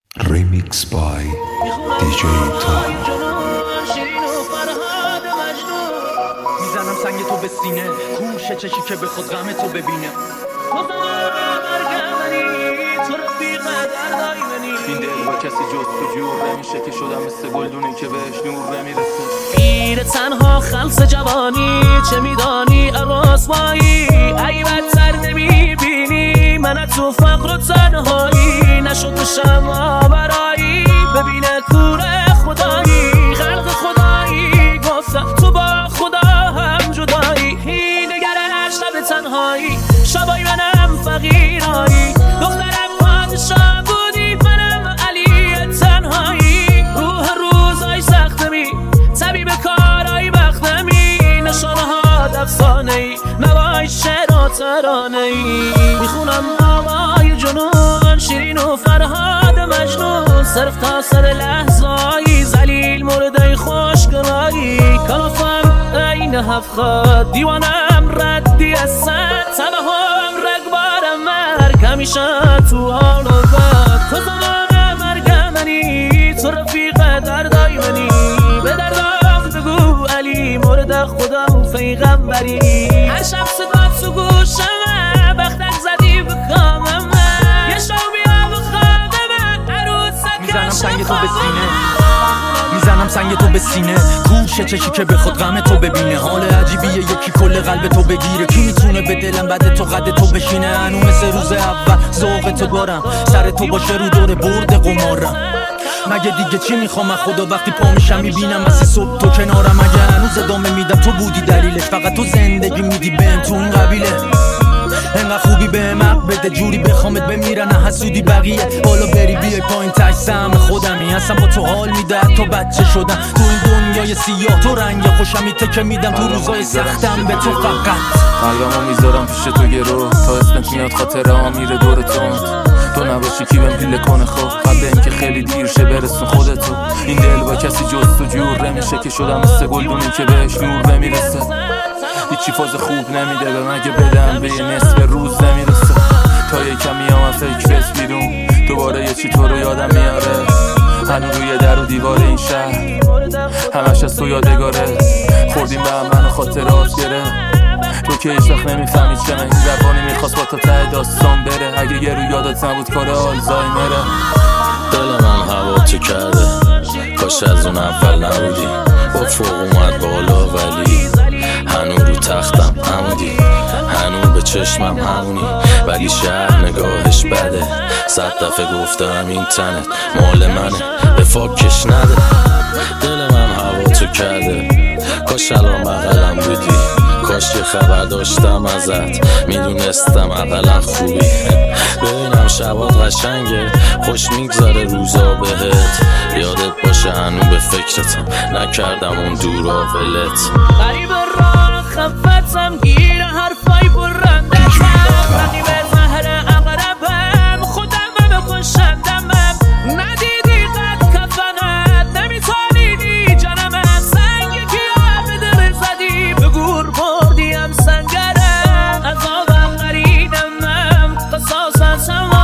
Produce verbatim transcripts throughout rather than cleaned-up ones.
Remix by دی جی تا. میزنم سنگ تو به سینه، کوشه چشی که به خود غم تو ببینه. این دل با کسی جز تو جور نمیشه که شدم مثل گلدونی که بهش نور نمیرسه. میره تنها خلص جوانی، چه میدانی رسوایی؟ ای بدتر نمیبینی من تو فقر و تنهایی، نشد بشم آورایی ببینه کوره خدایی. خلق خدایی گفتم تو با خدا هم جدایی، نگرش شب تنهایی، شبای منم فقیرایی، دخترم پادشاه بودی منم علی تنهایی. روح روزای سختمی طبیب کارای بختمی، نشانه ها دفسانه ای نوای شعر و ترانه ای. میخونم نامای جنون شیرین و فرهاد مجنون، صرف تا سر لحظایی زلیل مرده خوشگلایی. کافم این هفخاد دیوانم ردی از سد، تبهم رگبارم مرگ همیشه تو حال و بد. تو زمان مرگ منی، تو رفیق دردای منی، به دردم بگو علی مرد خدا و پیغمبری. هر شب صدا تو گوشمه بختک زدی بخامم، یه شو بیا بخوابمه عروسک. میزنم سنگ تو به سینه، میزنم سنگ تو به سینه، کوشه چشی که به خود غم تو ببینه. حال عجیبیه یکی کل قلب تو بگیره، کی میتونه به دلم بعد تو قد تو بشینه؟ هنو مثل روز اول ذوق تو دارم، سر تو باشه رو دور برد قمارم. مگه دیگه چی میخوام خدا وقتی پا میشم میبینم مثل صبح تو کنارم. مگه هنوز ادامه میدم تو بودی دلیلش، فقط تو زندگی میدی بهم تو اون قبیله. انقدر خوبی به حق بده جوری بخوامت بمیرن حسودی بقیه. بالا بری بیای پایین تک سهم خودمی، اصلا با تو حال میده تو بچه شدم. تو این دنیای سیاه تو رنگ خوشمی تکه میدم تو روزای سختم به تو فقط. قلبمو میذارم پیش تو گرو، تا اسمت میاد خاطره ها میره دور تند. تو نباشی کی بهم پیله کنه خوب، قبل اینکه خیلی دیر شه برسون خودتو. این دل با کسی جز تو جور نمیشه که شدم مثل گلدونی که بهش نور نمیرسه. هیچی فاز خوب نمیده به مگه بدم به یه نصف روز نمیرسه. تا یه کمی هم فکر رس بیرون دوباره یه چی تو رو یادم میاره. هنو روی در و دیوار این شهر همش از تو یادگاره. خوردیم به هم منو خاطرات گره، تو که هیچ وقت نمیفهمی چنه این زبانی میخواست با تا ته داستان بره. اگه یه رو یادت نبود کار آلزایمره. دل من هوا تو کرده، کاش از اون اول نبودی. با فوق اومد بالا ولی هنو رو تختم همونی، هنو به چشمم همونی، ولی شهر نگاهش بده. صد دفعه گفتم این تنت مال منه به فاکش نده. دل من هوا تو کرده، کاش الان بغلم بودی، کاش که خبر داشتم ازت میدونستم اقلا خوبی. ببینم شبات قشنگه خوش میگذاره روزا بهت، یادت باشه هنو به فکرتم نکردم اون دورا ولت. غریب راه خفتم گیر حرفای برنده رقیب زهر اقربم خودم بکشندمم. ندیدی قد کفنت نمیتونیدی جانمم، سنگی که به دل زدی به گور بردیم سنگرم. عذابم قریدمم قصاصت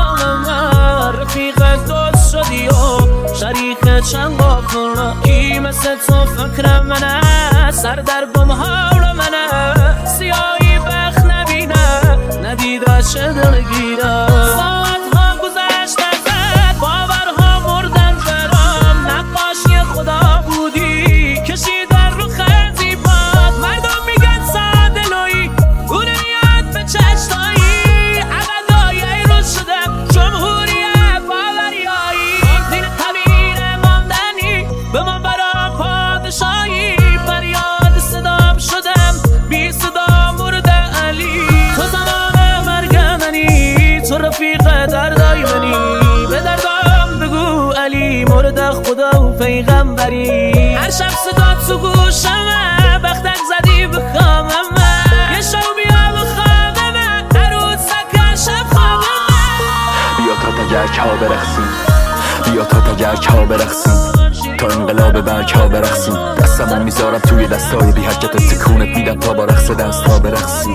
تمامم، رفیق دوست شدی و شریک چند قافل. کی مثل تو فکر منه، سر در بم حال منه، سیاهی بخت نبینه ندیده چه دلگیره. ساعت ها گذشت ازت باورها مردن برام، نقاشی خدا بودی کشیدن رو خزی باد. مردم میگن سادلوی اون میاد به چشتایی، عقلای رو شدم جمهوریت باوریایی. دین طبیل ماندنی به من برام پادشاهی، فریاد صدام شدم بی صدا مرد علی. تو زمان مرگ منی، تو رفیق دردای منی، به دردم بگو علی مرد خدا و پیغمبری. هر شب صدا تو گوشمه بختک زدی بخوامم، یه شو بیا بخوابمه عروسک شب خوابمه. بیا تا تگرک ها برقصیم، بیا تا تگرک ها برقصیم، تا انقلاب برگ ها برقصیم. دستمو میذارم توی دستای بی حرکت تکونت میدم تا با رقص دست ها برقصیم.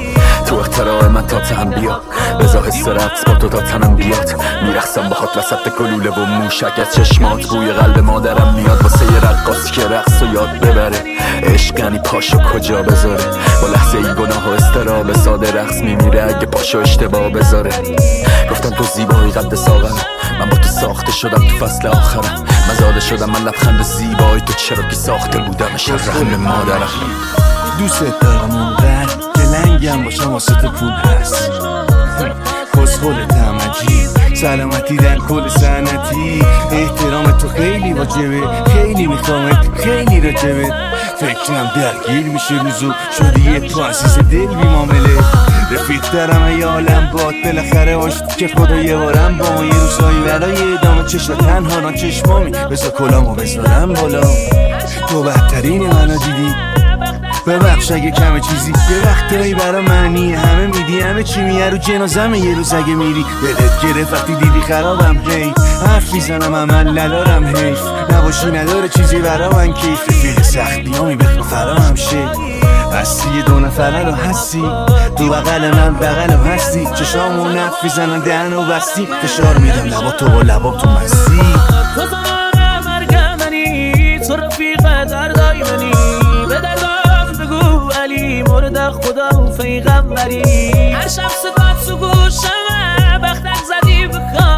تو اختراع من تا تن بیا بزا حس رقص با تو تا تنم بیاد میرقصم باهات وسط گلوله و موشک از چشمات بوی قلب مادرم میاد واسه یه رقاص که رقص و یاد ببره عشق یعنی پاشو کجا بذاره با لحظه ای گناه و استراب ساده رقص میمیره اگه پاشو اشتباه بذاره گفتم تو زیبایی قد ساغرم من با تو ساخته شدم تو فصل آخرم مزاده شدم من لبخند زیبایی تو چرا که ساخته بودمش از رحم مادرم دوست دارم اونقدر که لنگم باشم واسه تو پول هست کسخولتم عجیب سلامتی در کل سنتی احترام تو خیلی واجبه خیلی میخوامت خیلی راجبه فکرم درگیر میشه روزو شدی یه تو عزیز دل بی معامله رفیق دارم ای عالم باد بالاخره باشد که خدا یه بارم با ما یه روزایی برای ادامه چشم تنها نا چشمامی بذار کلامو بذارم بالا تو بهترین منو دیدی ببخش اگه کمه چیزی یه وقتایی برا منی همه میدی همه چی میه رو جنازم یه روز اگه میری دلت گرفت وقتی دیدی خرابم هی حرف میزنم عمل ندارم حیف نباشی نداره چیزی برا من کیف رفیق سختیامی بخوا فرامم شه هستی یه دو نفره رو هستی تو بغل من بغلم هستی چشامو نف میزنن دهن و بستی فشار میدم لبا تو با لبا تو مستی تو زمان مرگ منی تو رفیق دردای منی به دردام بگو علی مورد خدا و پیغمبری هر شب صدات تو گوشمه بختک زدی بکن